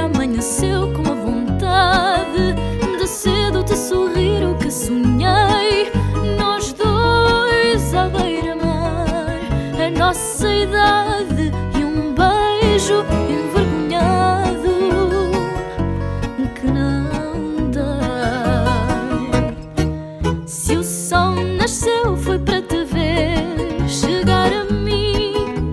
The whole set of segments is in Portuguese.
amanheceu com a vontade de cedo te sorrir o que sonhei. Nós dois à beira-mar, a nossa idade e um beijo envergonhado que não dá. Se o sol nasceu foi para te ver chegar a mim,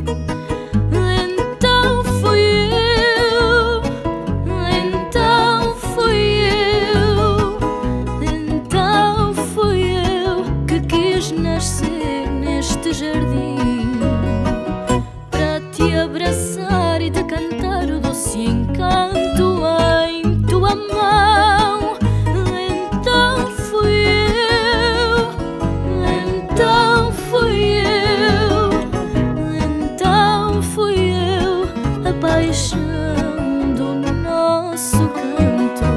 então fui eu, então fui eu, então fui eu que quis nascer neste jardim para te abraçar e te cantar o doce encanto em tua mão. Então fui eu, então fui eu, então fui eu a paixão do nosso canto.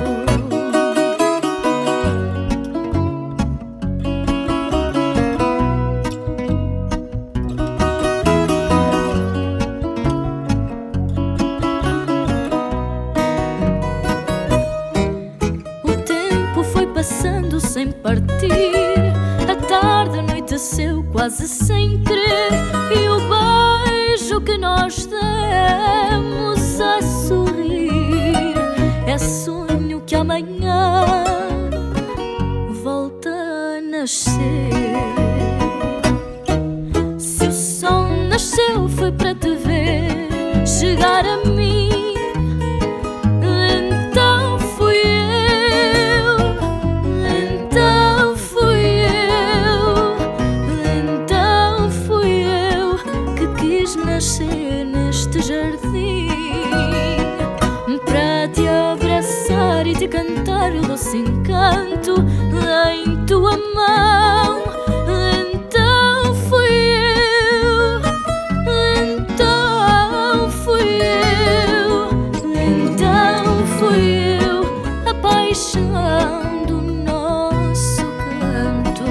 O tempo foi passando sem partir, a tarde anoiteceu quase sem querer, e o beijo que nós demos a sorrir é sonho que amanhã volta a nascer. Se o sol nasceu foi para te ver chegar a mim, então fui eu, então fui eu, então fui eu que quis nascer neste jardim para te abraçar e te cantar o doce encanto em tua mão. Então fui eu, então fui eu, então fui eu a paixão do nosso canto.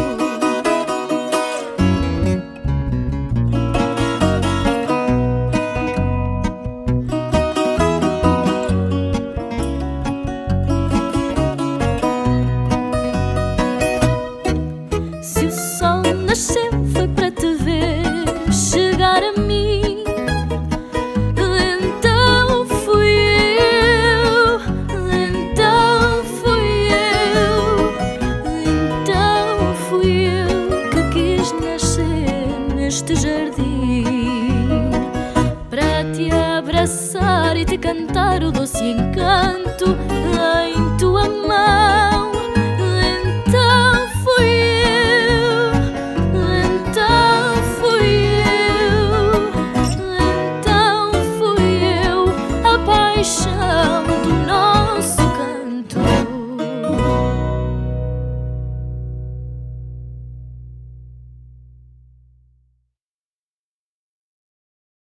Se o sol nasceu foi para te ver chegar a mim, então fui eu, então fui eu, então fui eu que quis nascer neste jardim para te abraçar e te cantar o doce encanto em tua mão.